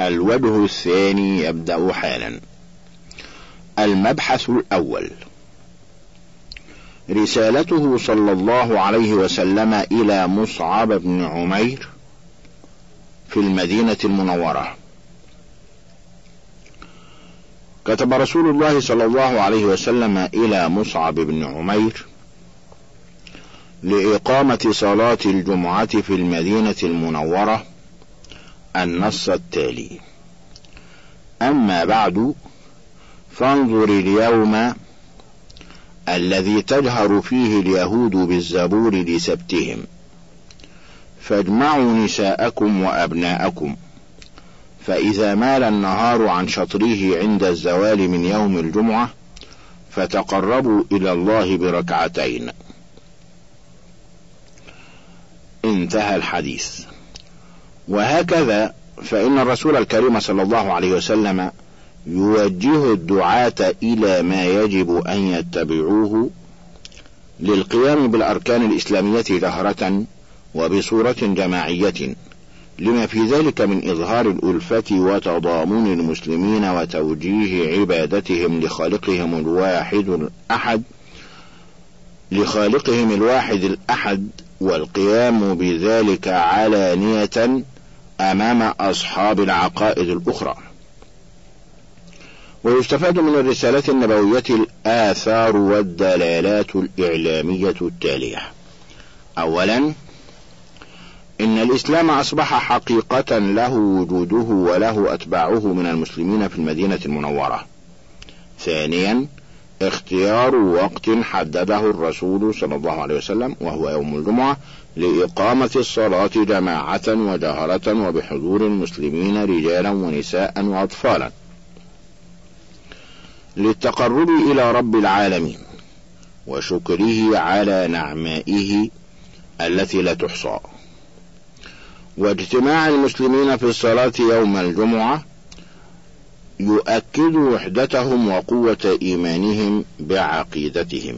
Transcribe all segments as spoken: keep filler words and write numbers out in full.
الوجه الثاني يبدأ حالا. المبحث الأول: رسالته صلى الله عليه وسلم إلى مصعب بن عمير في المدينة المنورة. كتب رسول الله صلى الله عليه وسلم إلى مصعب بن عمير لإقامة صلاة الجمعة في المدينة المنورة النص التالي: أما بعد، فانظر اليوم الذي تجهر فيه اليهود بالزبور لسبتهم، فاجمعوا نساءكم وأبناءكم، فإذا مال النهار عن شطره عند الزوال من يوم الجمعة فتقربوا إلى الله بركعتين. انتهى الحديث. وهكذا فإن الرسول الكريم صلى الله عليه وسلم يوجه الدعاة إلى ما يجب أن يتبعوه للقيام بالأركان الإسلامية جهرة وبصورة جماعية، لما في ذلك من إظهار الألفة وتضامن المسلمين وتوجيه عبادتهم لخالقهم الواحد الأحد لخالقهم الواحد الأحد والقيام بذلك علانية أمام أصحاب العقائد الأخرى. ويستفاد من الرسالة النبوية الآثار والدلالات الإعلامية التالية: أولا، إن الإسلام أصبح حقيقة له وجوده وله أتباعه من المسلمين في المدينة المنورة. ثانيا، اختيار وقت حدده الرسول صلى الله عليه وسلم وهو يوم الجمعة لإقامة الصلاة جماعة وجهرة وبحضور المسلمين رجالا ونساء وأطفالا، للتقرب إلى رب العالمين وشكره على نعمائه التي لا تحصى. واجتماع المسلمين في الصلاة يوم الجمعة يؤكد وحدتهم وقوة إيمانهم بعقيدتهم.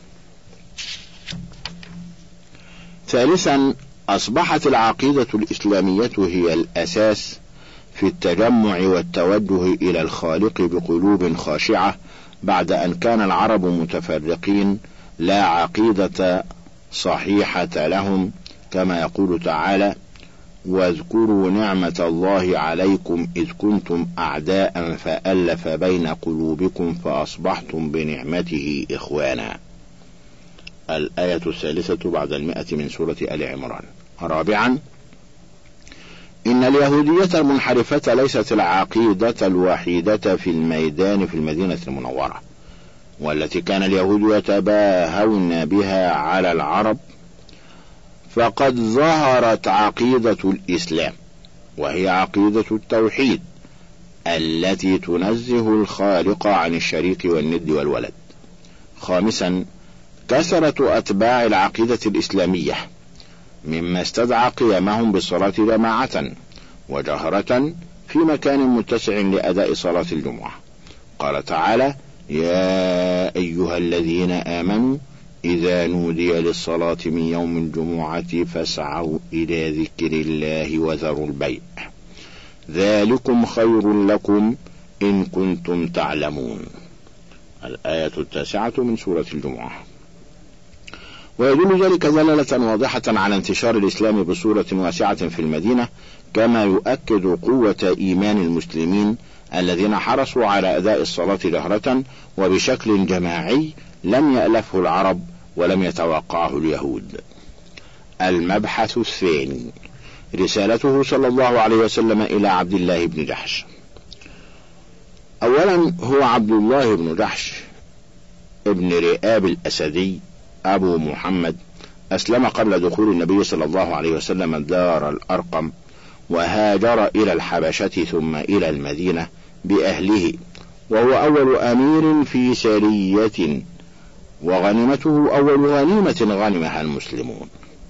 ثالثا، أصبحت العقيدة الإسلامية هي الأساس في التجمع والتوجه إلى الخالق بقلوب خاشعة، بعد أن كان العرب متفرقين لا عقيدة صحيحة لهم، كما يقول تعالى: واذكروا نعمة الله عليكم إذ كنتم أعداء فألف بين قلوبكم فأصبحتم بنعمته إخوانا. الآية الثالثة بعد المئة من سورة آل عمران. رابعا، إن اليهودية المنحرفة ليست العقيدة الوحيدة في الميدان في المدينة المنورة، والتي كان اليهود يتباهون بها على العرب، فقد ظهرت عقيدة الإسلام، وهي عقيدة التوحيد التي تنزه الخالق عن الشريك والند والولد. خامسا، كثرة أتباع العقيدة الإسلامية مما استدعى قيامهم بالصلاة جماعة وجهرة في مكان متسع لأداء صلاة الجمعة. قال تعالى: يا أيها الذين آمنوا إذا نودي للصلاة من يوم الجمعة فاسعوا إلى ذكر الله وذروا البيع ذلكم خير لكم إن كنتم تعلمون. الآية التاسعة من سورة الجمعة. ويدل ذلك دلالة واضحة على انتشار الإسلام بصورة واسعة في المدينة، كما يؤكد قوة إيمان المسلمين الذين حرصوا على أداء الصلاة جهرة وبشكل جماعي لم يألفه العرب ولم يتوقعه اليهود. المبحث الثاني: رسالته صلى الله عليه وسلم إلى عبد الله بن جحش. أولا، هو عبد الله بن جحش ابن رئاب الأسدي أبو محمد، أسلم قبل دخول النبي صلى الله عليه وسلم دار الأرقم، وهاجر إلى الحبشة ثم إلى المدينة بأهله، وهو أول أمير في سرية، وغنيمته أول غنيمة غنمها المسلمون،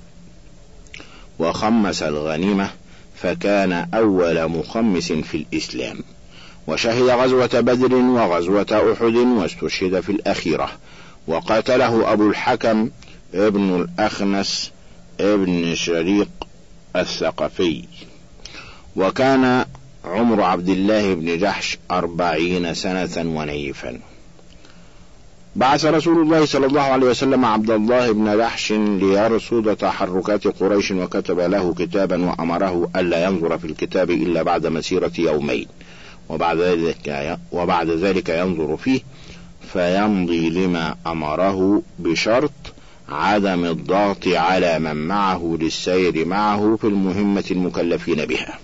وخمس الغنيمة فكان أول مخمس في الإسلام، وشهد غزوة بدر وغزوة أحد واستشهد في الأخيرة، وقاتله أبو الحكم ابن الأخنس ابن شريق الثقفي. وكان عمر عبد الله بن جحش أربعين سنة ونيفا. بعث رسول الله صلى الله عليه وسلم عبد الله بن جحش ليرصد تحركات قريش، وكتب له كتابا وأمره ألا ينظر في الكتاب إلا بعد مسيرة يومين، وبعد ذلك, وبعد ذلك ينظر فيه فيمضي لما أمره بشرط عدم الضغط على من معه للسير معه في المهمة المكلفين بها.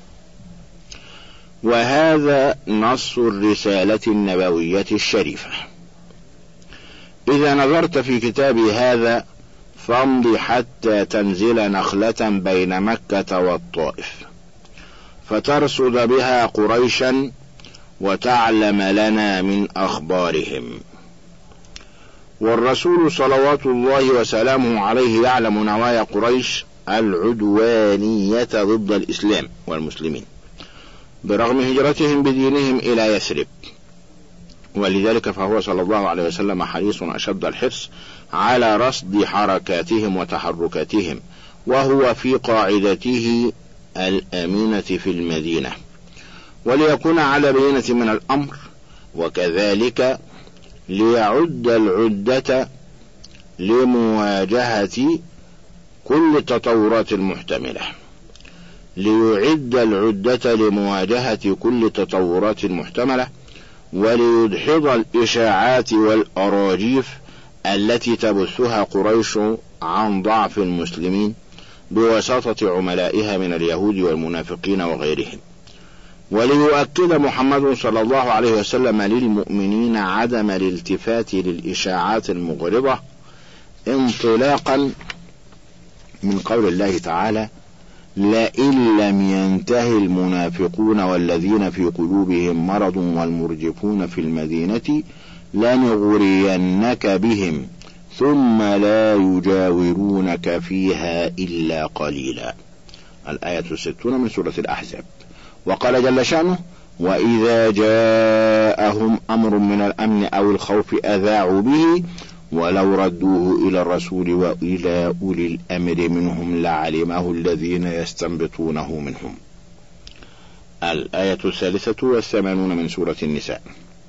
وهذا نص الرسالة النبوية الشريفة. إذا نظرت في كتابي هذا فامض حتى تنزل نخلة بين مكة والطائف فترصد بها قريشا وتعلم لنا من أخبارهم. والرسول صلوات الله وسلامه عليه يعلم نوايا قريش العدوانية ضد الإسلام والمسلمين برغم هجرتهم بدينهم إلى يثرب، ولذلك فهو صلى الله عليه وسلم حريص أشد الحرص على رصد حركاتهم وتحركاتهم، وهو في قاعدته الأمينة في المدينة، وليكون على بينة من الأمر، وكذلك ليعد العدة لمواجهة كل التطورات المحتملة ليعد العدة لمواجهة كل التطورات المحتملة وليدحض الإشاعات والأراجيف التي تبثها قريش عن ضعف المسلمين بواسطة عملائها من اليهود والمنافقين وغيرهم، وليؤكد محمد صلى الله عليه وسلم للمؤمنين عدم الالتفات للإشاعات المغرضة انطلاقا من قول الله تعالى: لئن لم ينتهي المنافقون والذين في قلوبهم مرض والمرجفون في المدينة لنغرينك بهم ثم لا يجاورونك فيها إلا قليلا. الآية الستون من سورة الأحزاب. وقال جل شأنه: وإذا جاءهم أمر من الأمن أو الخوف أذاعوا به ولو ردوه إلى الرسول وإلى أولي الأمر منهم لعلمه الذين يستنبطونه منهم. الآية الثالثة والثمانون من سورة النساء.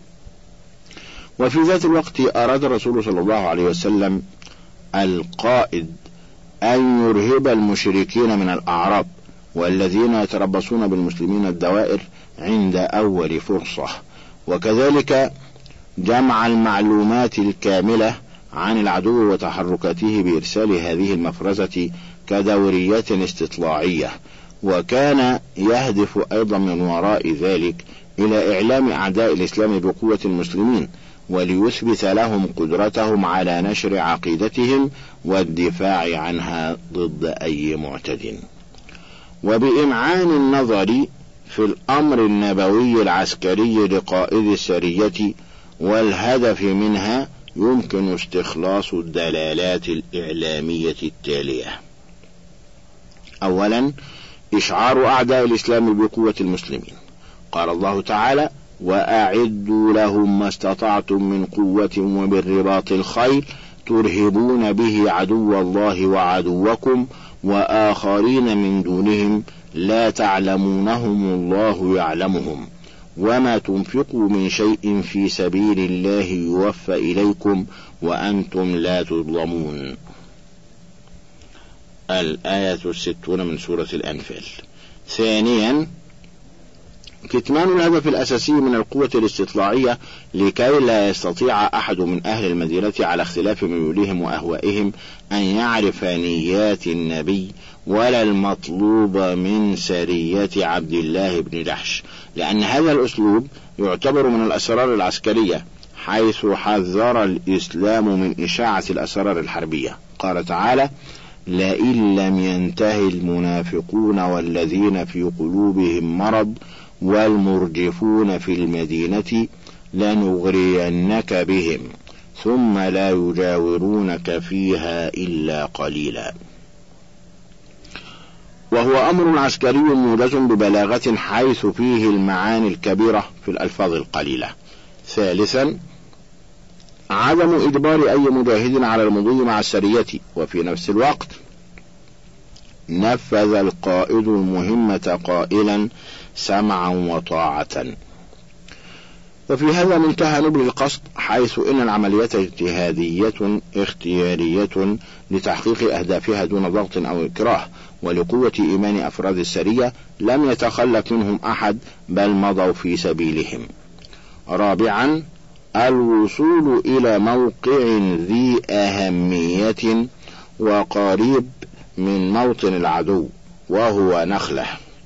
وفي ذات الوقت أراد الرسول صلى الله عليه وسلم القائد أن يرهب المشركين من الأعراب والذين يتربصون بالمسلمين الدوائر عند أول فرصة، وكذلك جمع المعلومات الكاملة عن العدو وتحركاته بإرسال هذه المفرزة كدورية استطلاعية، وكان يهدف أيضا من وراء ذلك إلى إعلام أعداء الإسلام بقوة المسلمين وليثبت لهم قدرتهم على نشر عقيدتهم والدفاع عنها ضد أي معتد. وبإمعان النظر في الأمر النبوي العسكري لقائد السرية والهدف منها يمكن استخلاص الدلالات الإعلامية التالية: أولا، إشعار أعداء الإسلام بقوة المسلمين. قال الله تعالى: وأعدوا لهم ما استطعتم من قوة وبالرباط الخيل ترهبون به عدو الله وعدوكم وآخرين من دونهم لا تعلمونهم الله يعلمهم وما تنفقوا من شيء في سبيل الله يوفى إليكم وأنتم لا تظلمون. الآية الستون من سورة الأنفال. ثانيا، كتمان الهدف الأساسي من القوة الاستطلاعية لكي لا يستطيع أحد من أهل المدينة على اختلاف ميولهم وأهوائهم أن يعرف نيات النبي ولا المطلوب من سرية عبد الله بن جحش، لأن هذا الأسلوب يعتبر من الأسرار العسكرية، حيث حذر الإسلام من إشاعة الأسرار الحربية. قال تعالى: لئن لم ينتهي المنافقون والذين في قلوبهم مرض والمرجفون في المدينة لنغرينك بهم ثم لا يجاورونك فيها إلا قليلا. وهو أمر عسكري موجز ببلاغة حيث فيه المعاني الكبيرة في الألفاظ القليلة. ثالثا، عدم إجبار أي مجاهد على المضي مع السرية، وفي نفس الوقت نفذ القائد المهمة قائلا: سمعا وطاعة. وفي هذا منتهى نبل القصد، حيث إن العمليات اجتهادية اختيارية لتحقيق أهدافها دون ضغط أو إكراه، ولقوة إيمان أفراد السرية لم يتخلف منهم أحد، بل مضوا في سبيلهم. رابعا، الوصول إلى موقع ذي أهمية وقريب من موطن العدو، وهو نخلة.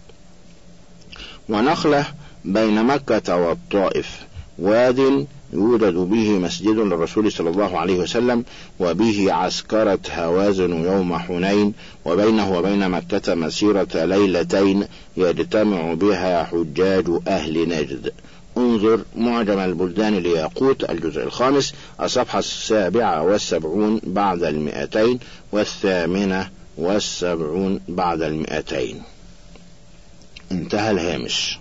ونخلة بين مكة والطائف، واد يوجد به مسجد للرسول صلى الله عليه وسلم، وبه عسكرة هوازن يوم حنين، وبينه وبين مكة مسيرة ليلتين يجتمع بها حجاج أهل نجد. انظر معجم البلدان لياقوت الجزء الخامس، الصفحة السابعة والسبعون بعد المئتين والثامنة والسبعون بعد المئتين. انتهى الهامش.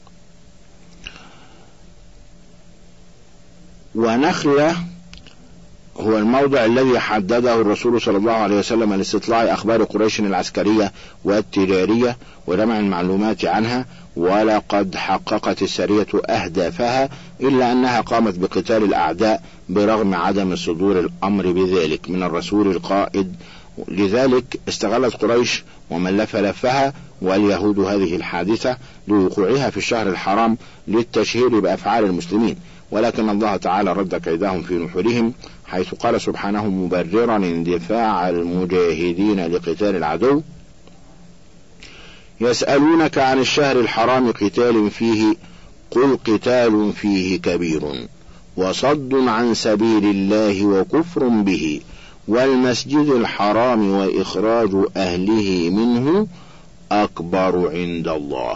ونخلة هو الموضع الذي حدده الرسول صلى الله عليه وسلم لاستطلاع أخبار قريش العسكرية والتجارية وجمع المعلومات عنها، ولقد حققت السرية أهدافها، إلا أنها قامت بقتال الأعداء برغم عدم صدور الأمر بذلك من الرسول القائد. لذلك استغلت قريش ومن لف لفها واليهود هذه الحادثة لوقوعها في الشهر الحرام للتشهير بأفعال المسلمين، ولكن الله تعالى رد كيدهم في نحورهم، حيث قال سبحانه مبررا اندفاع المجاهدين لقتال العدو: يسألونك عن الشهر الحرام قتال فيه، قل قتال فيه كبير وصد عن سبيل الله وكفر به والمسجد الحرام وإخراج أهله منه أكبر عند الله.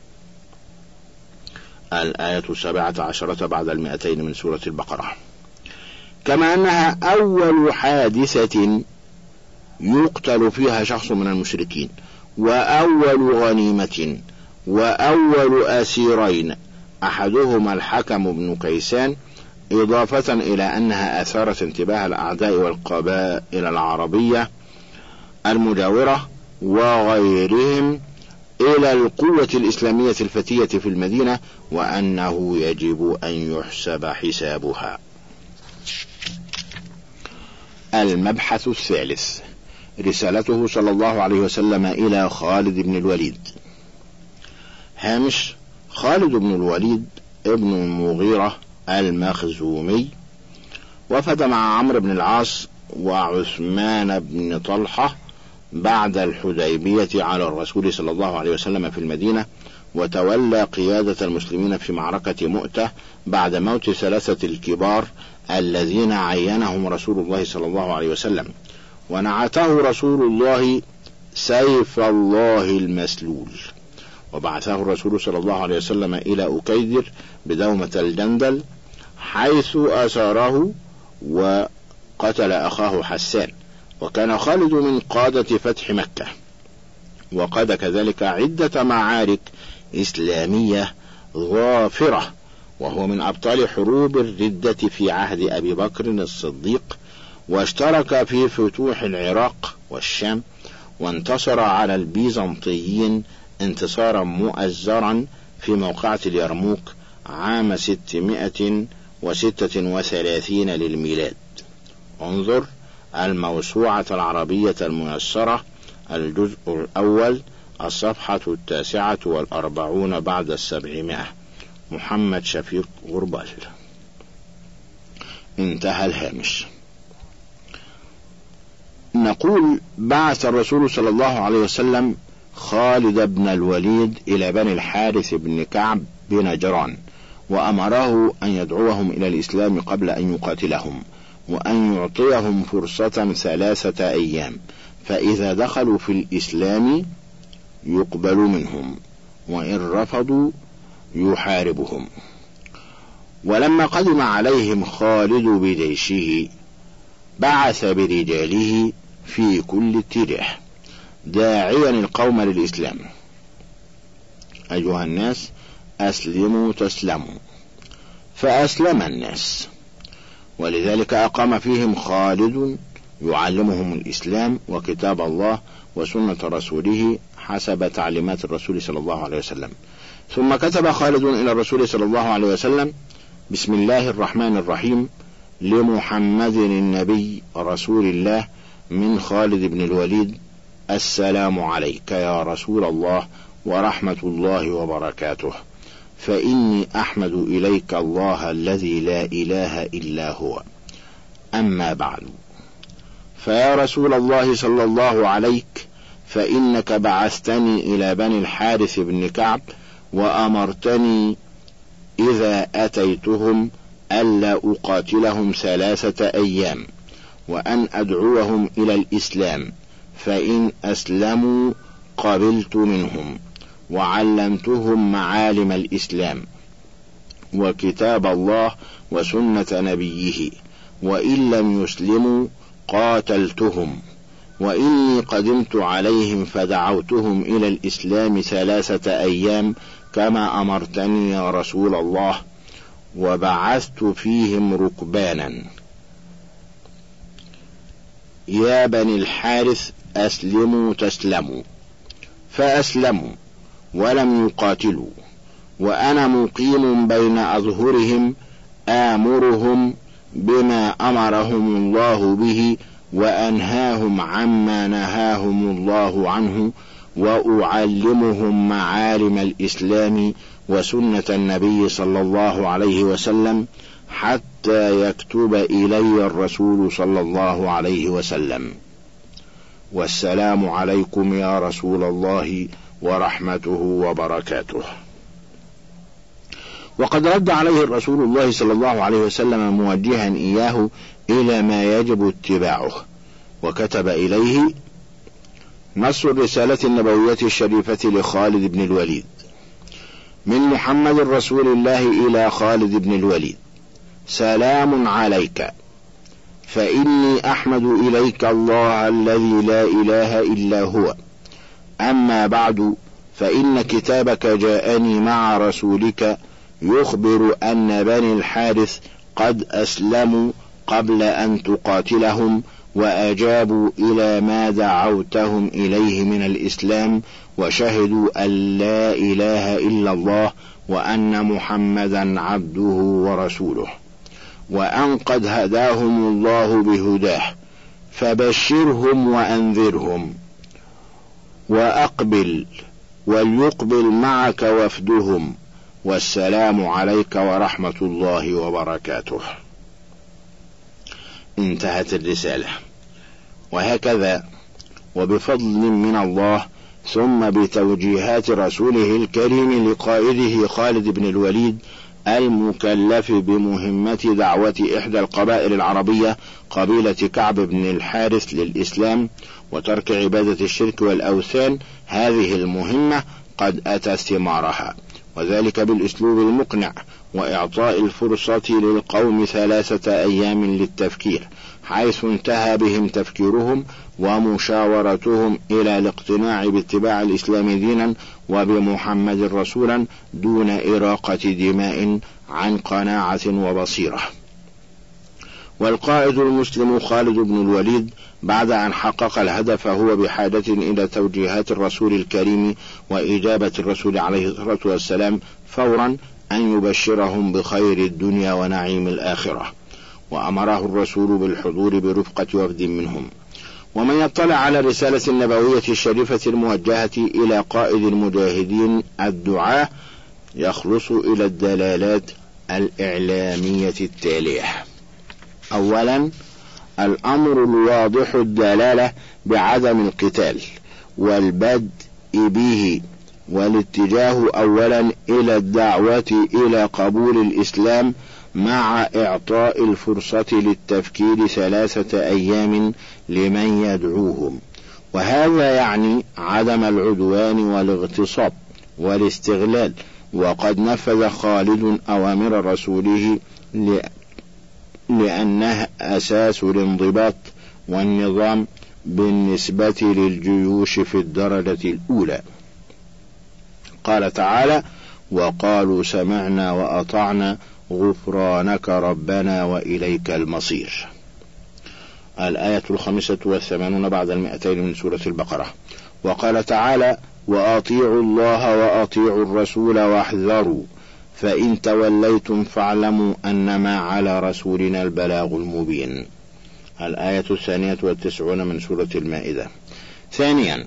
الآية السابعة عشرة بعد المئتين من سورة البقرة. كما أنها أول حادثة يقتل فيها شخص من المشركين، وأول غنيمة، وأول أسيرين، أحدهما الحكم بن كيسان، إضافة إلى أنها أثارت انتباه الأعداء والقبائل العربية المجاورة وغيرهم إلى القوة الإسلامية الفتية في المدينة، وأنه يجب أن يحسب حسابها. المبحث الثالث، رسالته صلى الله عليه وسلم إلى خالد بن الوليد. هامش: خالد بن الوليد ابن المغيرة المخزومي وفد مع عمرو بن العاص وعثمان بن طلحة بعد الحديبية على الرسول صلى الله عليه وسلم في المدينة، وتولى قيادة المسلمين في معركة مؤتة بعد موت ثلاثة الكبار الذين عينهم رسول الله صلى الله عليه وسلم، ونعته رسول الله سيف الله المسلول. وبعثه الرسول صلى الله عليه وسلم إلى أكيدر بدومة الجندل، حيث أساره وقتل أخاه حسان. وكان خالد من قادة فتح مكة، وقاد كذلك عدة معارك إسلامية ظافرة، وهو من أبطال حروب الردة في عهد أبي بكر الصديق، واشترك في فتوح العراق والشام، وانتصر على البيزنطيين انتصارا مؤزرا في موقعة اليرموك عام ستمائة وستة وثلاثين للميلاد. انظر الموسوعة العربية الميسرة الجزء الأول الصفحة التاسعة والأربعون بعد السبعمائة، محمد شفيق غربال. انتهى الهامش. نقول: بعث الرسول صلى الله عليه وسلم خالد بن الوليد إلى بني الحارث بن كعب بنجران، وأمره أن يدعوهم إلى الإسلام قبل أن يقاتلهم، وأن يعطيهم فرصة ثلاثة أيام، فإذا دخلوا في الإسلام يقبل منهم، وإن رفضوا يحاربهم. ولما قدم عليهم خالد بجيشه بعث برجاله في كل اتجاه داعيا القوم للإسلام: أيها الناس أسلموا تسلموا، فأسلم الناس. ولذلك أقام فيهم خالد يعلمهم الإسلام وكتاب الله وسنة رسوله حسب تعليمات الرسول صلى الله عليه وسلم، ثم كتب خالد إلى الرسول صلى الله عليه وسلم: بسم الله الرحمن الرحيم، لمحمد النبي رسول الله من خالد بن الوليد: السلام عليك يا رسول الله ورحمة الله وبركاته، فإني أحمد إليك الله الذي لا إله إلا هو، أما بعد، فيا رسول الله صلى الله عليك، فإنك بعثتني إلى بني الحارث بن كعب وأمرتني إذا أتيتهم ألا أقاتلهم ثلاثة أيام، وأن أدعوهم إلى الإسلام، فإن أسلموا قبلت منهم، وعلمتهم معالم الإسلام وكتاب الله وسنة نبيه، وإن لم يسلموا قاتلتهم، وإني قدمت عليهم فدعوتهم إلى الإسلام ثلاثة أيام كما أمرتني يا رسول الله، وبعثت فيهم ركبانا: يا بني الحارث أسلموا تسلموا، فأسلموا ولم يقاتلوا، وأنا مقيم بين أظهرهم آمرهم بما أمرهم الله به، وأنهاهم عما نهاهم الله عنه، وأعلمهم معالم الإسلام وسنة النبي صلى الله عليه وسلم، حتى يكتب إلي الرسول صلى الله عليه وسلم: والسلام عليكم يا رسول الله ورحمته وبركاته. وقد رد عليه الرسول الله صلى الله عليه وسلم موجها إياه إلى ما يجب اتباعه، وكتب إليه: نص الرسالة النبوية الشريفة لخالد بن الوليد، من محمد رسول الله إلى خالد بن الوليد: سلام عليك، فإني أحمد إليك الله الذي لا إله إلا هو، أما بعد، فإن كتابك جاءني مع رسولك يخبر أن بني الحارث قد أسلموا قبل أن تقاتلهم، وأجابوا إلى ما دعوتهم إليه من الإسلام، وشهدوا أن لا إله إلا الله وأن محمدا عبده ورسوله، وأن قد هداهم الله بهداه، فبشرهم وأنذرهم، وأقبل وليقبل معك وفدهم، والسلام عليك ورحمة الله وبركاته. انتهت الرسالة. وهكذا وبفضل من الله ثم بتوجيهات رسوله الكريم لقائده خالد بن الوليد المكلف بمهمة دعوة إحدى القبائل العربية قبيلة كعب بن الحارث للإسلام وترك عبادة الشرك والأوثان، هذه المهمة قد أتى ثمارها، وذلك بالأسلوب المقنع وإعطاء الفرصة للقوم ثلاثة أيام للتفكير، حيث انتهى بهم تفكيرهم ومشاورتهم إلى الاقتناع باتباع الإسلام دينا وبمحمد رسولا دون إراقة دماء، عن قناعة وبصيرة. والقائد المسلم خالد بن الوليد بعد أن حقق الهدف هو بحاجة إلى توجيهات الرسول الكريم وإجابة الرسول عليه الصلاة والسلام فورا أن يبشرهم بخير الدنيا ونعيم الآخرة، وأمره الرسول بالحضور برفقة وفد منهم. ومن يطلع على الرسالة النبوية الشريفة الموجهة إلى قائد المجاهدين الدعاة يخلص إلى الدلالات الإعلامية التالية: أولا، الأمر الواضح الدلالة بعدم القتال والبدء به، والاتجاه أولا إلى الدعوة إلى قبول الإسلام مع إعطاء الفرصة للتفكير ثلاثة أيام لمن يدعوهم، وهذا يعني عدم العدوان والاغتصاب والاستغلال، وقد نفذ خالد أوامر رسوله لأنه أساس الانضباط والنظام بالنسبة للجيوش في الدرجة الأولى. قال تعالى: وقالوا سمعنا وأطعنا غفرانك ربنا وإليك المصير. الآية الخامسة والثمانون بعد المئتين من سورة البقرة. وقال تعالى: وأطيعوا الله وأطيعوا الرسول واحذروا فإن توليتم فاعلموا أنما على رسولنا البلاغ المبين. الآية الثانية والتسعون من سورة المائدة. ثانيا،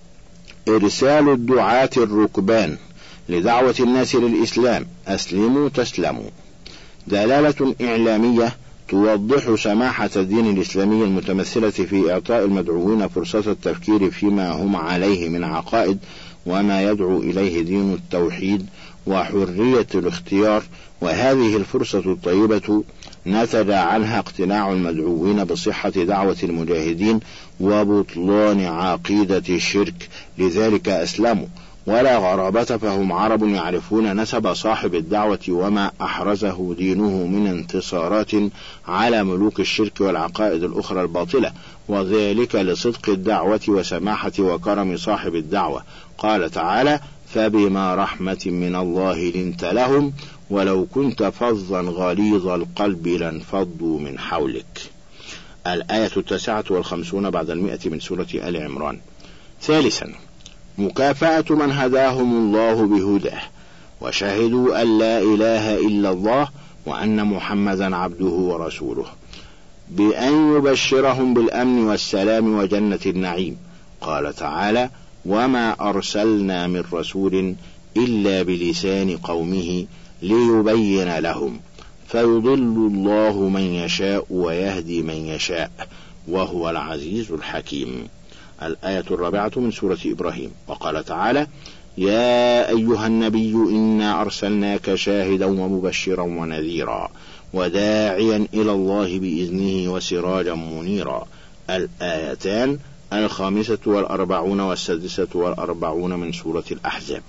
إرسال الدعاة الركبان لدعوة الناس للإسلام، أسلموا تسلموا، دلالة إعلامية توضح سماحة الدين الإسلامي المتمثلة في إعطاء المدعوين فرصة التفكير فيما هم عليه من عقائد وما يدعو إليه دين التوحيد وحرية الاختيار، وهذه الفرصة الطيبة نتج عنها اقتناع المدعوين بصحة دعوة المجاهدين وبطلان عقيدة الشرك، لذلك أسلموا، ولا غرابة فهم عرب يعرفون نسب صاحب الدعوة وما أحرزه دينه من انتصارات على ملوك الشرك والعقائد الأخرى الباطلة، وذلك لصدق الدعوة وسماحة وكرم صاحب الدعوة. قال تعالى: فبما رحمة من الله لنت لهم ولو كنت فظا غليظ القلب لانفضوا من حولك. الآية التاسعة والخمسون بعد المئة من سورة آل عمران. ثالثا، مكافأة من هداهم الله بهداه وشهدوا أن لا إله إلا الله وأن محمدا عبده ورسوله، بأن يبشرهم بالأمن والسلام وجنة النعيم. قال تعالى: وما أرسلنا من رسول إلا بلسان قومه ليبين لهم، فيضل الله من يشاء ويهدي من يشاء وهو العزيز الحكيم. الآية الرابعة من سورة إبراهيم. وقال تعالى: يا أيها النبي إنا أرسلناك شاهدا ومبشرا ونذيرا وداعيا إلى الله بإذنه وسراجا منيرا. الآيتان الخامسة والأربعون والسادسة والأربعون من سورة الأحزاب.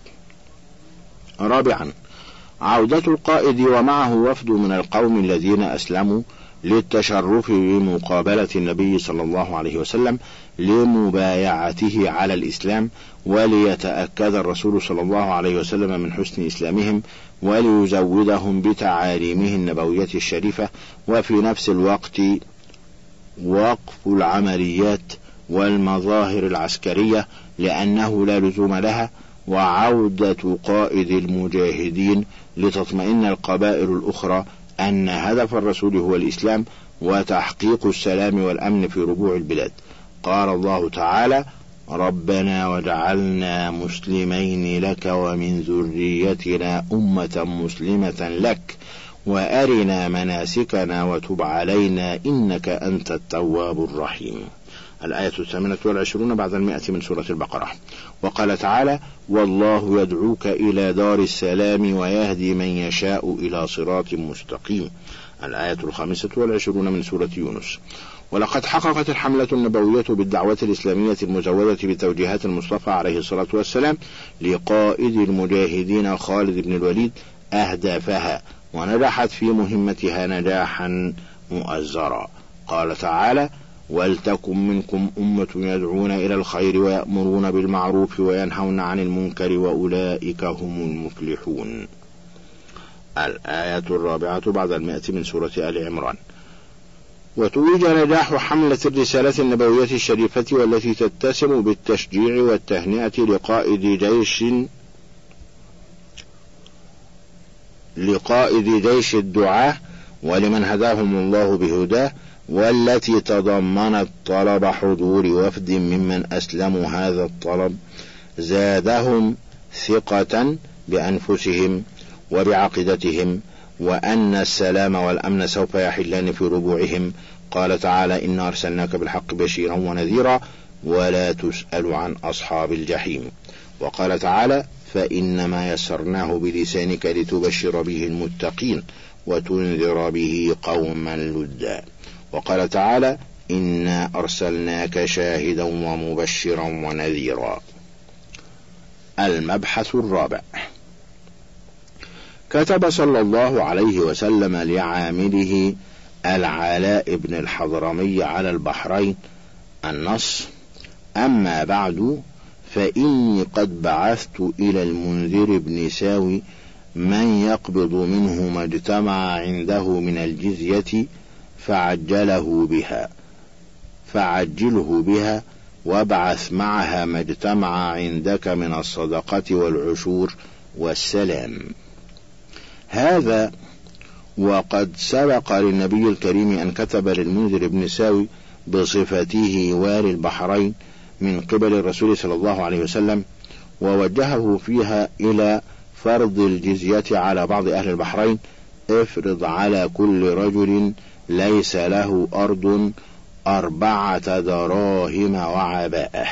رابعا، عودة القائد ومعه وفد من القوم الذين أسلموا للتشرف بمقابلة النبي صلى الله عليه وسلم لمبايعته على الإسلام، وليتأكد الرسول صلى الله عليه وسلم من حسن إسلامهم وليزودهم بتعاليمه النبوية الشريفة، وفي نفس الوقت وقف العمليات والمظاهر العسكرية لأنه لا لزوم لها، وعودة قائد المجاهدين لتطمئن القبائل الأخرى أن هدف الرسول هو الإسلام وتحقيق السلام والأمن في ربوع البلاد. قال الله تعالى: ربنا واجعلنا مسلمين لك ومن ذريتنا أمة مسلمة لك وأرنا مناسكنا وتب علينا إنك أنت التواب الرحيم. الآية الثامنة والعشرون بعد المئة من سورة البقرة. وقال تعالى: والله يدعوك إلى دار السلام ويهدي من يشاء إلى صراط مستقيم. الآية الخامسة والعشرون من سورة يونس. ولقد حققت الحملة النبوية بالدعوة الإسلامية المزودة بتوجيهات المصطفى عليه الصلاة والسلام لقائد المجاهدين خالد بن الوليد أهدافها، ونجحت في مهمتها نجاحا مؤزرا. قال تعالى: ولتكن منكم أمة يدعون إلى الخير ويأمرون بالمعروف وينهون عن المنكر وأولئك هم المفلحون. الآية الرابعة بعد المئة من سورة آل عمران. وتوج نجاح حملة الرسالة النبوية الشريفة والتي تتسم بالتشجيع والتهنئة لقائد جيش لقائد جيش الدعاة ولمن هداهم الله بهداه، والتي تضمنت طلب حضور وفد ممن أسلموا هذا الطلب زادهم ثقة بأنفسهم وبعقيدتهم، وأن السلام والأمن سوف يحلان في ربوعهم. قال تعالى: إنا أرسلناك بالحق بشيرا ونذيرا ولا تسأل عن أصحاب الجحيم. وقال تعالى: فإنما يسرناه بلسانك لتبشر به المتقين وتنذر به قوما لدا. وقال تعالى: إنا أرسلناك شاهدا ومبشرا ونذيرا. المبحث الرابع. كتب صلى الله عليه وسلم لعامله العلاء بن الحضرمي على البحرين النص: أما بعد فإني قد بعثت إلى المنذر بن ساوي من يقبض منه ما اجتمع عنده من الجزية فعجله بها فعجله بها وابعث معها ما اجتمع عندك من الصدقة والعشور والسلام. هذا وقد سبق للنبي الكريم أن كتب للمنذر بن ساوي بصفته والي البحرين من قبل الرسول صلى الله عليه وسلم، ووجهه فيها إلى فرض الجزية على بعض أهل البحرين: افرض على كل رجل ليس له أرض أربعة دراهم وعباءه.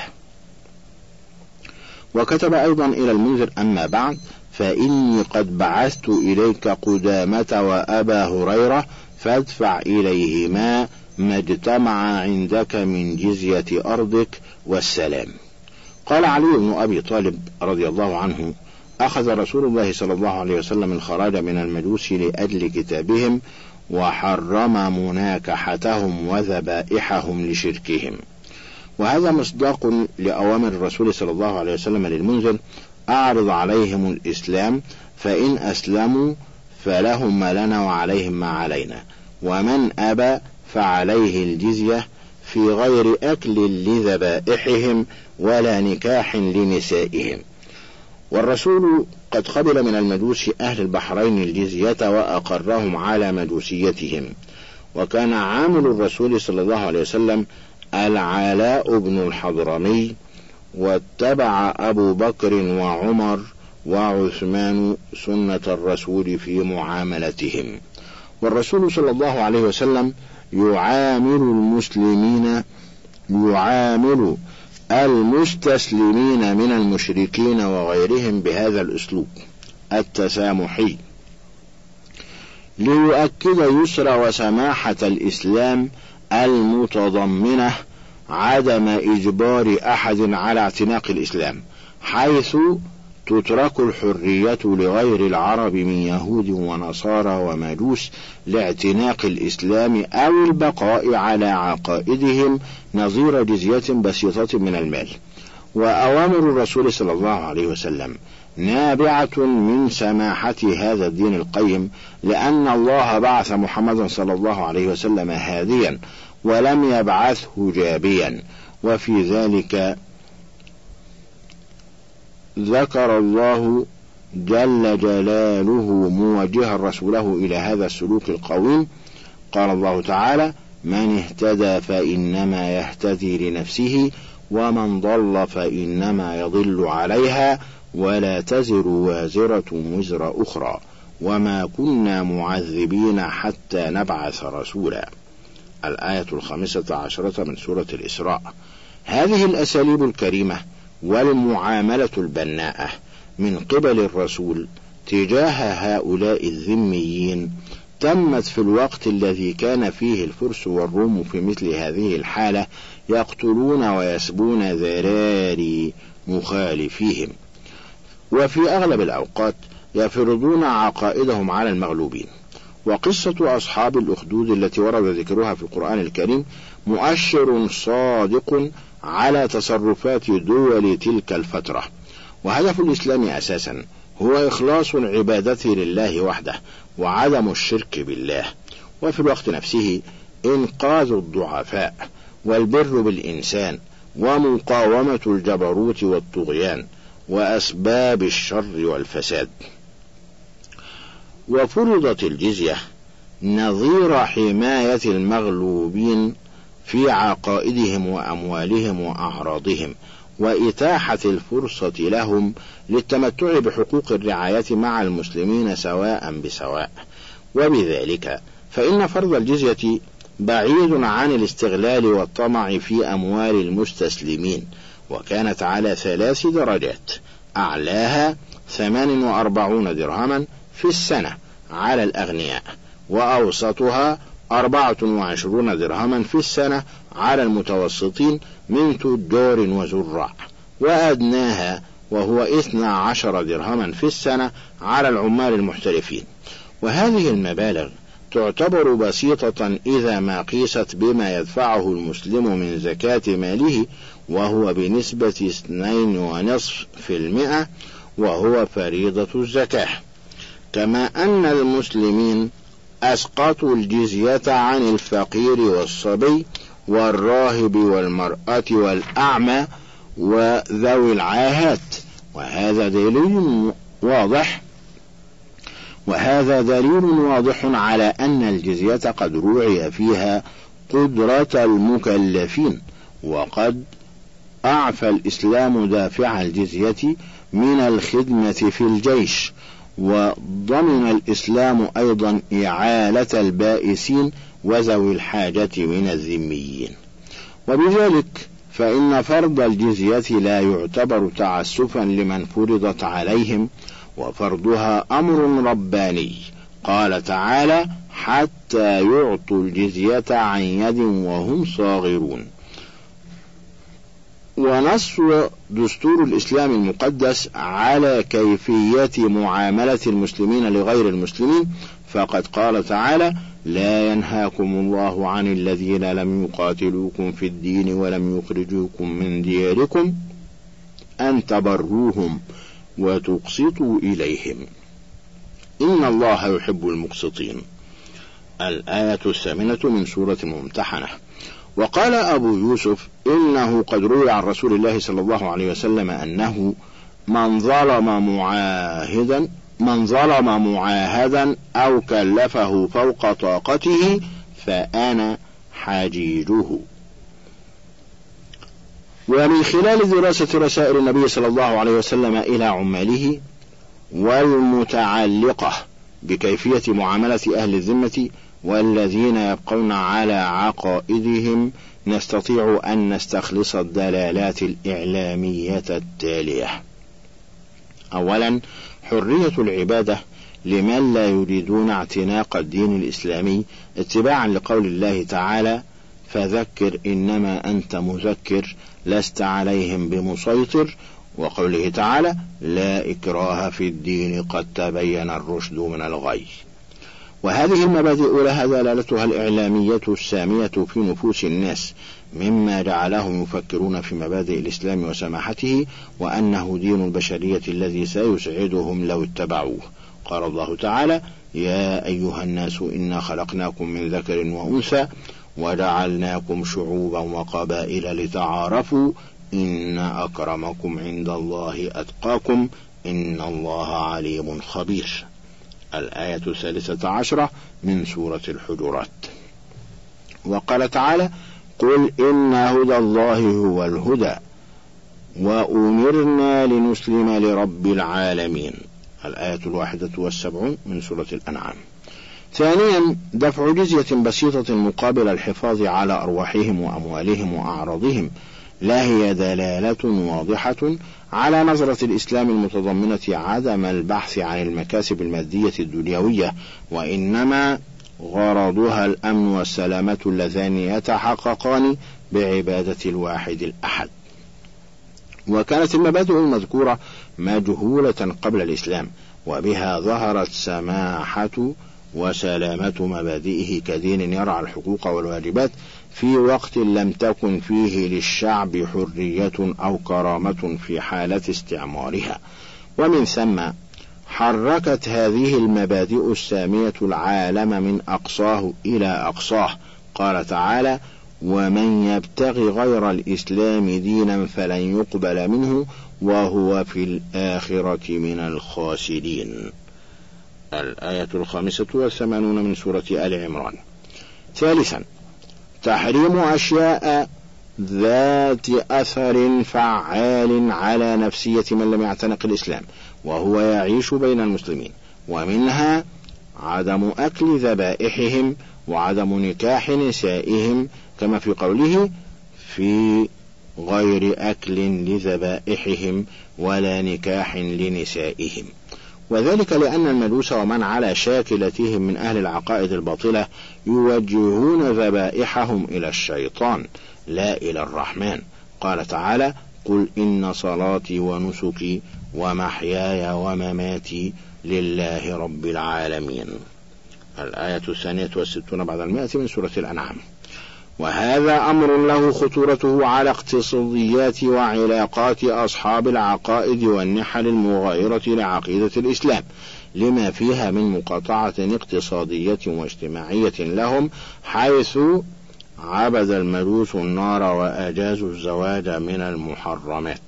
وكتب أيضا إلى المنذر: أما بعد، فإني قد بعثت إليك قدامة وأبا هريرة فادفع إليهما ما اجتمع عندك من جزية أرضك والسلام. قال علي بن أبي طالب رضي الله عنه: أخذ رسول الله صلى الله عليه وسلم الخراج من المجوس لأجل كتابهم، وحرم مناكحتهم وذبائحهم لشركهم. وهذا مصداق لأوامر الرسول صلى الله عليه وسلم للمنذر: أعرض عليهم الإسلام، فإن أسلموا فلهم ما لنا وعليهم ما علينا، ومن أبى فعليه الجزية، في غير أكل لذبائحهم ولا نكاح لنسائهم. والرسول قد قبل من المجوس أهل البحرين الجزية وأقرهم على مجوسيتهم. وكان عامل الرسول صلى الله عليه وسلم العلاء بن الحضرمي، واتبع أبو بكر وعمر وعثمان سنة الرسول في معاملتهم. والرسول صلى الله عليه وسلم يعامل المسلمين يعامل المستسلمين من المشركين وغيرهم بهذا الأسلوب التسامحي، ليؤكد يسر وسماحة الإسلام المتضمنة عدم إجبار أحد على اعتناق الإسلام، حيث تترك الحرية لغير العرب من يهود ونصارى ومجوس لاعتناق الإسلام أو البقاء على عقائدهم نظير جزية بسيطة من المال. وأوامر الرسول صلى الله عليه وسلم نابعة من سماحة هذا الدين القيم، لأن الله بعث محمدا صلى الله عليه وسلم هاديا ولم يبعثه جابيا. وفي ذلك ذكر الله جل جلاله موجها رسوله إلى هذا السلوك القويم. قال الله تعالى: من اهتدى فإنما يهتدي لنفسه، ومن ضل فإنما يضل عليها، ولا تزر وازرة وزر أخرى، وما كنا معذبين حتى نبعث رسولا. الآية الخامسة عشرة من سورة الإسراء. هذه الأساليب الكريمة والمعاملة البناءة من قبل الرسول تجاه هؤلاء الذميين تمت في الوقت الذي كان فيه الفرس والروم في مثل هذه الحالة يقتلون ويسبون ذراري مخالفيهم، وفي أغلب الأوقات يفرضون عقائدهم على المغلوبين. وقصة أصحاب الأخدود التي ورد ذكرها في القرآن الكريم مؤشر صادق على تصرفات دول تلك الفترة. وهدف الإسلام أساسا هو إخلاص العبادة لله وحده وعدم الشرك بالله، وفي الوقت نفسه إنقاذ الضعفاء والبر بالإنسان ومقاومة الجبروت والطغيان وأسباب الشر والفساد. وفرضت الجزية نظير حماية المغلوبين في عقائدهم وأموالهم وأعراضهم، وإتاحة الفرصة لهم للتمتع بحقوق الرعاية مع المسلمين سواء بسواء. وبذلك فإن فرض الجزية بعيد عن الاستغلال والطمع في أموال المستسلمين، وكانت على ثلاث درجات: أعلاها ثمان وأربعون درهما في السنة على الأغنياء، وأوسطها أربعة وعشرون درهما في السنة على المتوسطين من تجار وزراع، وأدناها وهو اثنى عشر درهما في السنة على العمال المحترفين. وهذه المبالغ تعتبر بسيطة إذا ما قيست بما يدفعه المسلم من زكاة ماله، وهو بنسبة اثنين ونصف في المئة، وهو فريضة الزكاة. كما أن المسلمين أسقطوا الجزية عن الفقير والصبي والراهب والمرأة والأعمى وذوي العاهات، وهذا دليل واضح وهذا دليل واضح على أن الجزية قد روعي فيها قدرة المكلفين، وقد أعفى الإسلام دافع الجزية من الخدمة في الجيش، وضمن الإسلام أيضا إعالة البائسين وذوي الحاجة من الذميين، وبذلك فإن فرض الجزية لا يعتبر تعسفا لمن فرضت عليهم، وفرضها أمر رباني. قال تعالى: حتى يعطوا الجزية عن يد وهم صاغرون. ونص دستور الإسلام المقدس على كيفية معاملة المسلمين لغير المسلمين، فقد قال تعالى: لا ينهاكم الله عن الذين لم يقاتلوكم في الدين ولم يخرجوكم من دياركم أن تبروهم وتقسطوا إليهم إن الله يحب المقسطين. الآية الثامنة من سورة الممتحنة. وقال أبو يوسف: إنه قد روي عن رسول الله صلى الله عليه وسلم أنه من ظلم معاهدا من ظلم معاهدا أو كلفه فوق طاقته فأنا حاجيجه. ومن خلال دراسة رسائل النبي صلى الله عليه وسلم إلى عماله والمتعلقة بكيفية معاملة أهل الذمة والذين يبقون على عقائدهم، نستطيع أن نستخلص الدلالات الإعلامية التالية. أولا، حرية العبادة لمن لا يريدون اعتناق الدين الإسلامي اتباعا لقول الله تعالى: فذكر إنما أنت مذكر لست عليهم بمسيطر، وقوله تعالى: لا إكراه في الدين قد تبين الرشد من الغي. وهذه المبادئ لها دلالتها الإعلامية السامية في نفوس الناس، مما جعلهم يفكرون في مبادئ الإسلام وسماحته، وأنه دين البشرية الذي سيسعدهم لو اتبعوه. قال الله تعالى: يا أيها الناس إنا خلقناكم من ذكر وأنثى وجعلناكم شعوبا وقبائل لتعارفوا إن أكرمكم عند الله أتقاكم إن الله عليم خبير. الآية الثالثة عشرة من سورة الحجرات. وقال تعالى: قل إن هدى الله هو الهدى وأمرنا لنسلم لرب العالمين. الآية الواحدة والسبعون من سورة الأنعام. ثانيا، دفع جزية بسيطة مقابل الحفاظ على أرواحهم وأموالهم وأعراضهم، لا هي دلالة واضحة على نظرة الإسلام المتضمنة عدم البحث عن المكاسب المادية الدنيوية، وإنما غرضها الأمن والسلامة اللذان يتحققان بعبادة الواحد الأحد. وكانت المبادئ المذكورة مجهولة قبل الإسلام، وبها ظهرت سماحة وسلامة مبادئه كدين يرعى الحقوق والواجبات في وقت لم تكن فيه للشعب حرية أو كرامة في حالة استعمارها. ومن ثم حركت هذه المبادئ السامية العالم من أقصاه إلى أقصاه. قال تعالى: ومن يبتغي غير الإسلام دينا فلن يقبل منه وهو في الآخرة من الخاسرين. الآية الخامسة والثمانون من سورة آل عمران. ثالثا، تحريم أشياء ذات أثر فعال على نفسية من لم يعتنق الإسلام وهو يعيش بين المسلمين، ومنها عدم أكل ذبائحهم وعدم نكاح نسائهم، كما في قوله: في غير أكل لذبائحهم ولا نكاح لنسائهم. وذلك لأن المجوس ومن على شاكلتهم من أهل العقائد الباطلة يوجهون ذبائحهم إلى الشيطان لا إلى الرحمن. قال تعالى: قل إن صلاتي ونسكي ومحياي ومماتي لله رب العالمين. الآية الثانية والستون بعد المائة من سورة الأنعام. وهذا أمر له خطورته على اقتصاديات وعلاقات أصحاب العقائد والنحل المغايرة لعقيدة الإسلام، لما فيها من مقاطعة اقتصادية واجتماعية لهم، حيث عبد المجوس النار وأجازوا الزواج من المحرمات.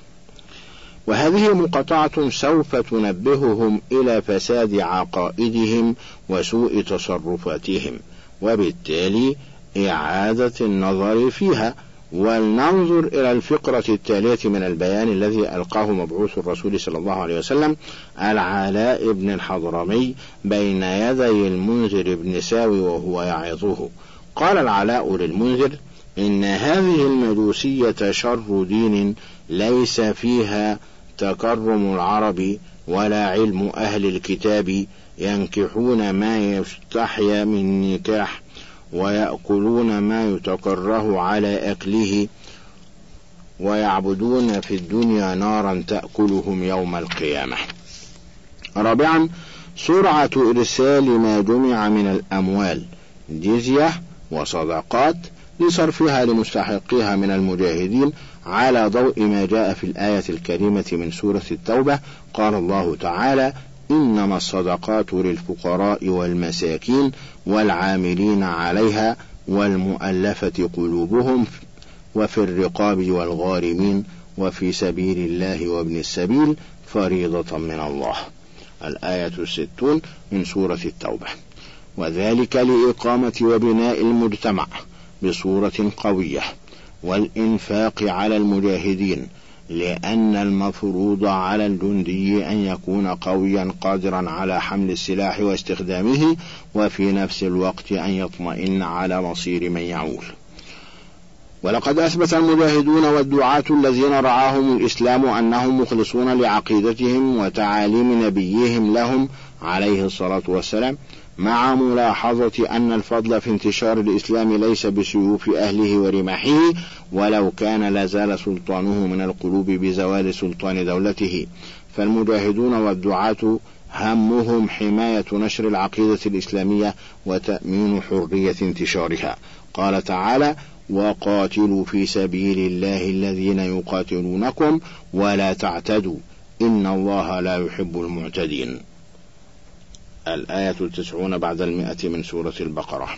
وهذه مقاطعة سوف تنبههم إلى فساد عقائدهم وسوء تصرفاتهم، وبالتالي إعادة النظر فيها. ولننظر إلى الفقرة التالية من البيان الذي ألقاه مبعوث الرسول صلى الله عليه وسلم العلاء بن الحضرمي بين يدي المنذر بن ساوي وهو يعظه. قال العلاء للمنذر: إن هذه المجوسية شر دين ليس فيها تكرم العرب ولا علم أهل الكتاب، ينكحون ما يستحيا من نكاح، ويأكلون ما يتكره على أكله، ويعبدون في الدنيا نارا تأكلهم يوم القيامة. رابعا، سرعة إرسال ما جمع من الأموال جزية وصدقات لصرفها لمستحقيها من المجاهدين على ضوء ما جاء في الآية الكريمة من سورة التوبة. قال الله تعالى: إنما الصدقات للفقراء والمساكين والعاملين عليها والمؤلفة قلوبهم وفي الرقاب والغارمين وفي سبيل الله وابن السبيل فريضة من الله. الآية الستون من سورة التوبة. وذلك لإقامة وبناء المجتمع بصورة قوية والإنفاق على المجاهدين، لأن المفروض على الجندي أن يكون قويا قادرا على حمل السلاح واستخدامه، وفي نفس الوقت أن يطمئن على مصير من يعول. ولقد أثبت المجاهدون والدعاة الذين رعاهم الإسلام أنهم مخلصون لعقيدتهم وتعاليم نبيهم لهم عليه الصلاة والسلام، مع ملاحظة أن الفضل في انتشار الإسلام ليس بسيوف أهله ورماحه، ولو كان لازال سلطانه من القلوب بزوال سلطان دولته. فالمجاهدون والدعاة همهم حماية نشر العقيدة الإسلامية وتأمين حرية انتشارها. قال تعالى: وقاتلوا في سبيل الله الذين يقاتلونكم ولا تعتدوا إن الله لا يحب المعتدين. الآية التسعون بعد المئة من سورة البقرة.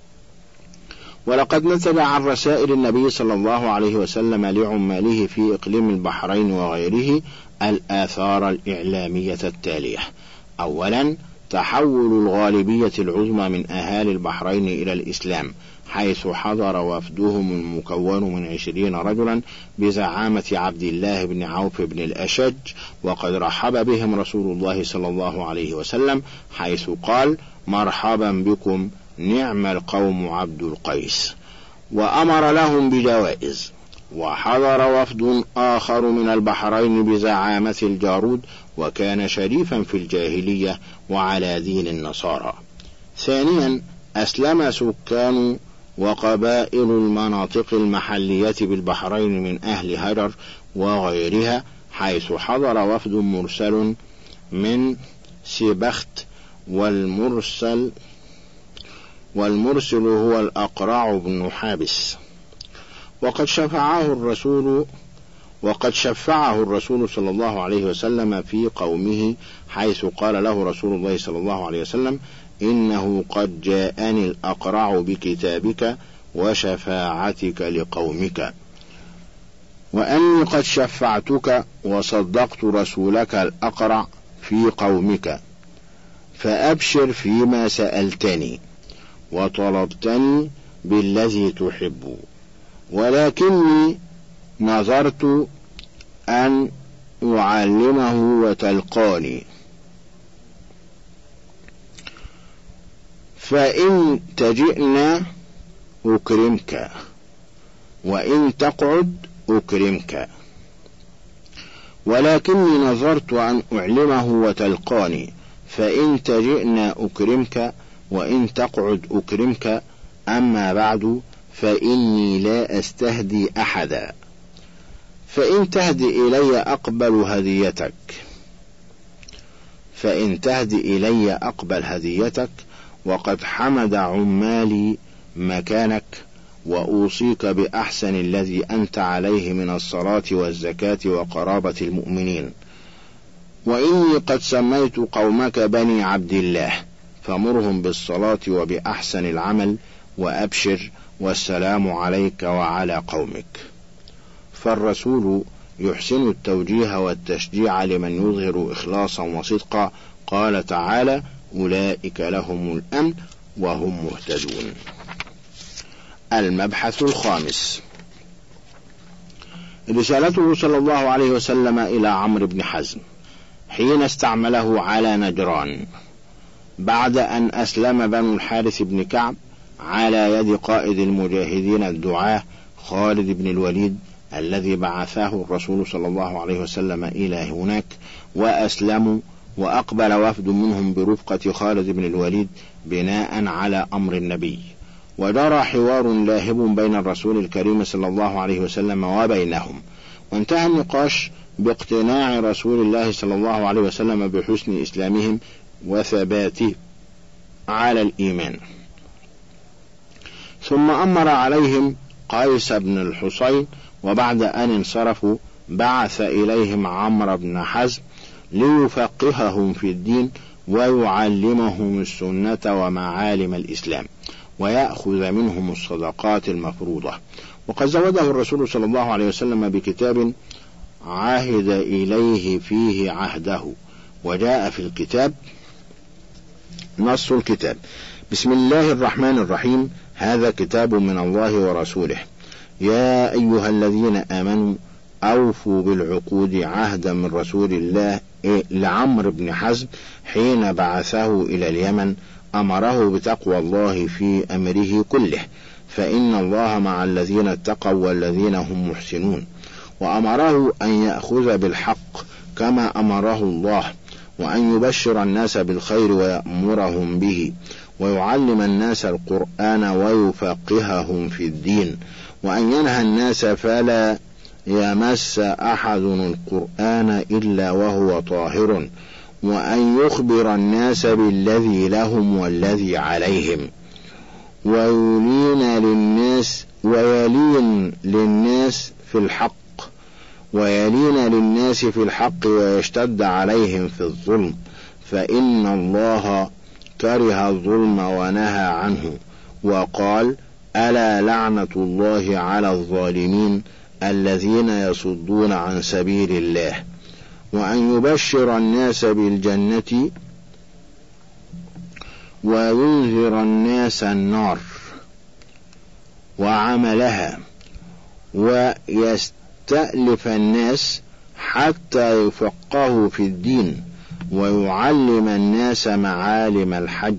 ولقد نتج عن رسائل النبي صلى الله عليه وسلم لعماله في إقليم البحرين وغيره الآثار الإعلامية التالية: أولا، تحول الغالبية العظمى من أهالي البحرين إلى الإسلام، حيث حضر وفدهم المكون من عشرين رجلا بزعامة عبد الله بن عوف بن الأشج، وقد رحب بهم رسول الله صلى الله عليه وسلم حيث قال: مرحبا بكم نعم القوم عبد القيس، وأمر لهم بجوائز. وحضر وفد آخر من البحرين بزعامة الجارود، وكان شريفا في الجاهلية وعلى دين النصارى. ثانيا، أسلم سكان وقبائل المناطق المحلية بالبحرين من أهل هجر وغيرها، حيث حضر وفد مرسل من سبخت، والمرسل والمرسل هو الأقرع بن حابس. وقد شفعه الرسول وقد شفعه الرسول صلى الله عليه وسلم في قومه، حيث قال له رسول الله صلى الله عليه وسلم: إنه قد جاءني الأقرع بكتابك وشفاعتك لقومك، وأني قد شفعتك وصدقت رسولك الأقرع في قومك، فأبشر فيما سألتني وطلبتني بالذي تحب، ولكني نظرت أن أعلمه وتلقاني، فإن تجئنا أكرمك وإن تقعد أكرمك، ولكني نظرت أن أعلمه وتلقاني، فإن تجئنا أكرمك وإن تقعد أكرمك. أما بعد، فإني لا أستهدي أحدا، فإن تهدي إلي أقبل هديتك فإن تهدي إلي أقبل هديتك وقد حمد عمالي مكانك، وأوصيك بأحسن الذي أنت عليه من الصلاة والزكاة وقرابة المؤمنين. وإني قد سميت قومك بني عبد الله، فمرهم بالصلاة وبأحسن العمل، وأبشر والسلام عليك وعلى قومك. فالرسول يحسن التوجيه والتشجيع لمن يظهر إخلاصا وصدقا. قال تعالى: أولئك لهم الأمن وهم مهتدون. المبحث الخامس: رسالته صلى الله عليه وسلم إلى عمرو بن حزم حين استعمله على نجران بعد أن أسلم بنو الحارث بن كعب على يد قائد المجاهدين الدعاة خالد بن الوليد الذي بعثه الرسول صلى الله عليه وسلم إلى هناك، وأسلموا، وأقبل وفد منهم برفقة خالد بن الوليد بناء على أمر النبي، وجرى حوار لاهب بين الرسول الكريم صلى الله عليه وسلم وبينهم، وانتهى النقاش باقتناع رسول الله صلى الله عليه وسلم بحسن إسلامهم وثباته على الإيمان. ثم أمر عليهم قيس بن الحصين، وبعد أن انصرفوا بعث إليهم عمرو بن حزم ليفقههم في الدين ويعلمهم السنة ومعالم الإسلام ويأخذ منهم الصدقات المفروضة. وقد زوده الرسول صلى الله عليه وسلم بكتاب عهد إليه فيه عهده. وجاء في الكتاب نص الكتاب: بسم الله الرحمن الرحيم، هذا كتاب من الله ورسوله، يا أيها الذين آمنوا أوفوا بالعقود عهدا من رسول الله لعمرو بن حزم حين بعثه إلى اليمن، أمره بتقوى الله في أمره كله، فإن الله مع الذين اتقوا والذين هم محسنون، وأمره أن يأخذ بالحق كما أمره الله، وأن يبشر الناس بالخير ويأمرهم به، ويعلم الناس القرآن ويفقههم في الدين، وأن ينهى الناس فلا يمس أحد القرآن إلا وهو طاهر، وأن يخبر الناس بالذي لهم والذي عليهم، ويلين للناس ويلين للناس في الحق ويلين للناس في الحق ويشتد عليهم في الظلم، فإن الله كره الظلم ونهى عنه، وقال: ألا لعنة الله على الظالمين الذين يصدون عن سبيل الله، وأن يبشر الناس بالجنة وينذر الناس النار وعملها، ويستألف الناس حتى يفقهوا في الدين، ويعلم الناس معالم الحج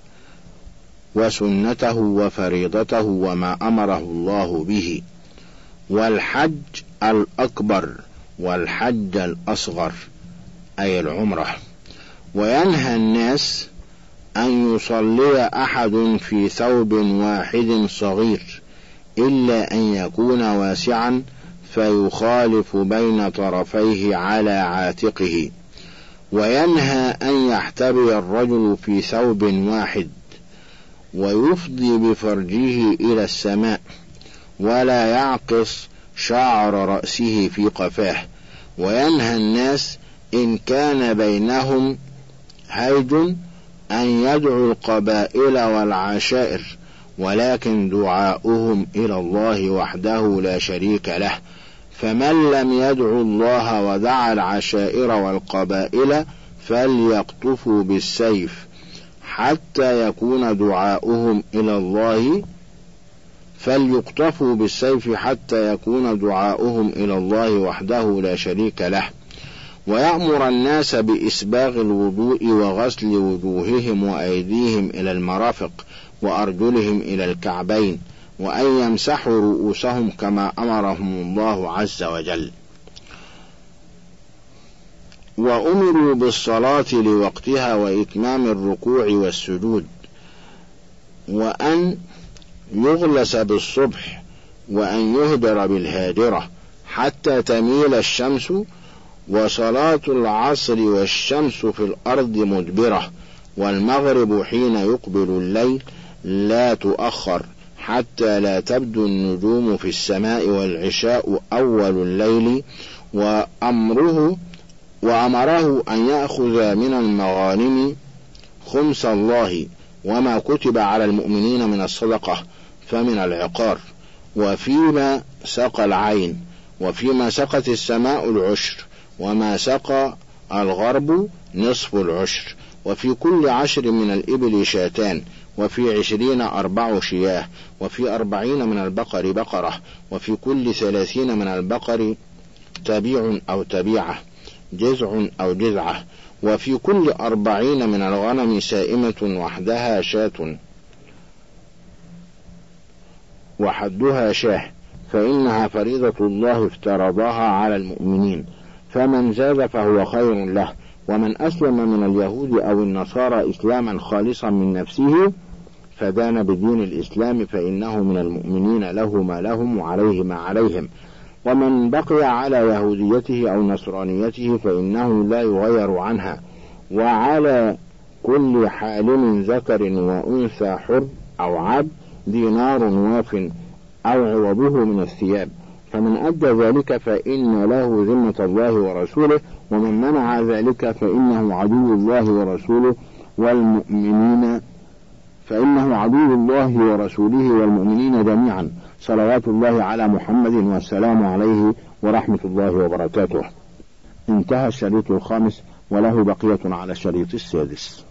وسنته وفريضته وما أمره الله به، والحج الأكبر والحج الأصغر أي العمرة، وينهى الناس أن يصلي أحد في ثوب واحد صغير إلا أن يكون واسعا فيخالف بين طرفيه على عاتقه، وينهى أن يحتبي الرجل في ثوب واحد ويفضي بفرجه إلى السماء ولا يعقص شعر رأسه في قفاه، وينهى الناس إن كان بينهم هيج أن يدعوا القبائل والعشائر، ولكن دعاؤهم إلى الله وحده لا شريك له، فمن لم يدعو الله ودعا العشائر والقبائل فليقطفوا بالسيف حتى يكون دعاؤهم إلى الله فليقطفوا بالسيف حتى يكون دعاؤهم إلى الله وحده لا شريك له، ويأمر الناس بإسباغ الوضوء وغسل وجوههم وأيديهم إلى المرافق وأرجلهم إلى الكعبين، وأن يمسحوا رؤوسهم كما أمرهم الله عز وجل. وأمروا بالصلاة لوقتها وإتمام الركوع والسجود، وأن يغلس بالصبح، وأن يهدر بالهادرة حتى تميل الشمس، وصلاة العصر والشمس في الأرض مدبرة، والمغرب حين يقبل الليل لا تؤخر حتى لا تبدو النجوم في السماء، والعشاء أول الليل. وأمره وأمره أن يأخذ من المغانم خمس الله وما كتب على المؤمنين من الصدقة، فمن العقار. وفيما سقى العين، وفيما سقت السماء العشر، وما سقى الغرب نصف العشر. وفي كل عشر من الإبل شاتان، وفي عشرين أربع شياه، وفي أربعين من البقر بقرة، وفي كل ثلاثين من البقر تبيع أو تبيعة، جزع أو جزعة، وفي كل أربعين من الغنم سائمة وحدها شاة وحدها شاه، فإنها فريضة الله افترضها على المؤمنين، فمن زاد فهو خير له. ومن أسلم من اليهود أو النصارى إسلاما خالصا من نفسه فدان بدين الإسلام فإنه من المؤمنين، له ما لهم وعليه ما عليهم. ومن بقي على يهوديته أو نصرانيته فإنه لا يغير عنها. وعلى كل حال ذكر وأنثى حر أو عبد دينار واف أو عوضه من الثياب، فمن أدى ذلك فإن له ذمة الله ورسوله، ومن منع ذلك فإنه عدو الله ورسوله والمؤمنين فإنه عدو الله ورسوله والمؤمنين جميعا، صلوات الله على محمد والسلام عليه ورحمة الله وبركاته. انتهى الشريط الخامس، وله بقية على الشريط السادس.